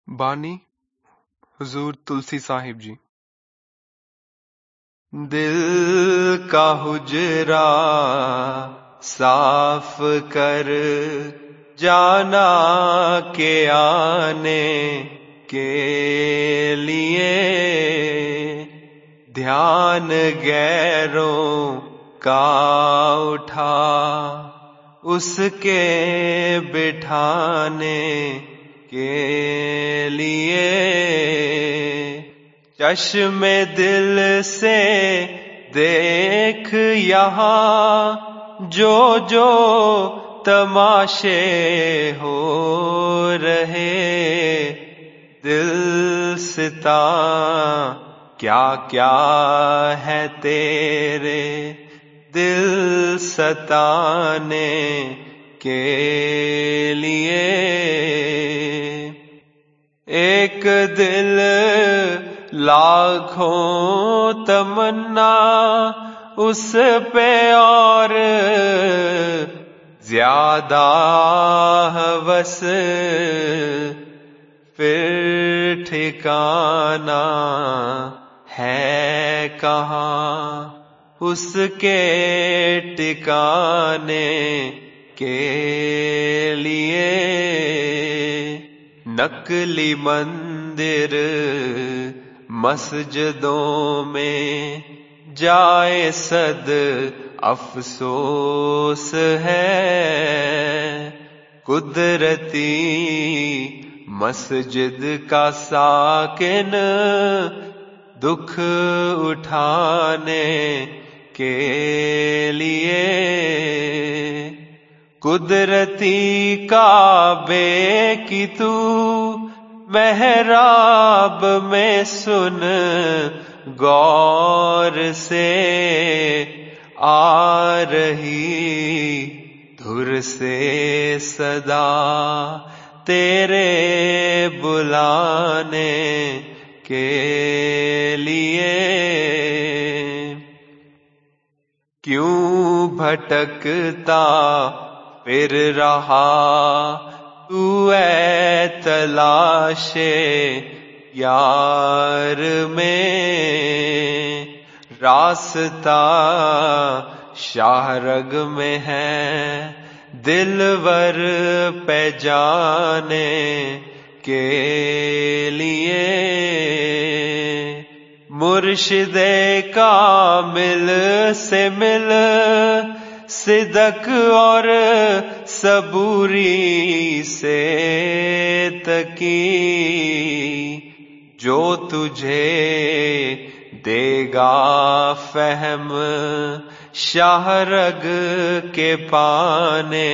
بانی حضور تلسی صاحب جی۔ دل کا حجرا صاف کر جانا کے آنے کے لیے، دھیان غیروں کا اٹھا اس کے بٹھانے کے لیے، چشم دل سے دیکھ یہاں جو جو تماشے ہو رہے، دل ستا کیا کیا ہے تیرے دل ستانے کے لیے، ایک دل لاکھوں تمنا اس پہ اور زیادہ ہوس، پھر ٹھکانا ہے کہاں اس کے ٹھکانے کے لیے، نقلی مندر مسجدوں میں جائے صد افسوس ہے، قدرتی مسجد کا ساکن دکھ اٹھانے کے لیے، قدرتی کعبے کی تو محراب میں سن غور سے آ رہی دھر سے صدا تیرے بلانے کے لیے، کیوں بھٹکتا پھر رہا تو اے تلاش یار میں، راستہ شاہ رگ میں ہے دلور پہ جانے کے لیے، مرشد کامل سے مل صدق اور صبوری سے تکی، جو تجھے دے گا فہم شاہ رگ کے پانے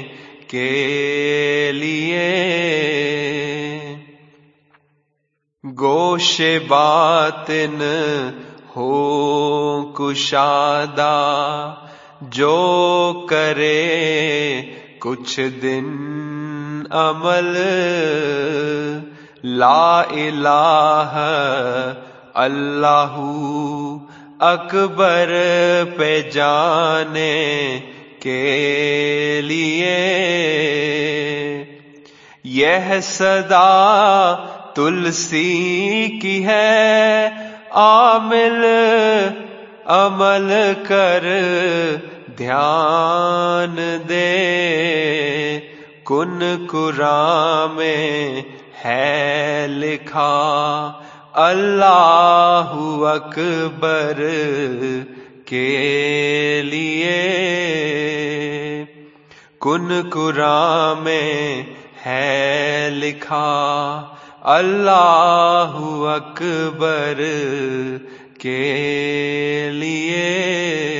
کے لیے، گوش باطن ہو کشادہ جو کرے کچھ دن عمل، لا الہ اللہ اکبر پہ جانے کے لیے، یہ صدا تلسی کی ہے عامل عمل کر دھیان دے، کن قرآن میں ہے لکھا اللہ اکبر کے لیے، کن قرآن میں ہے لکھا اللہ اکبر کے لیے۔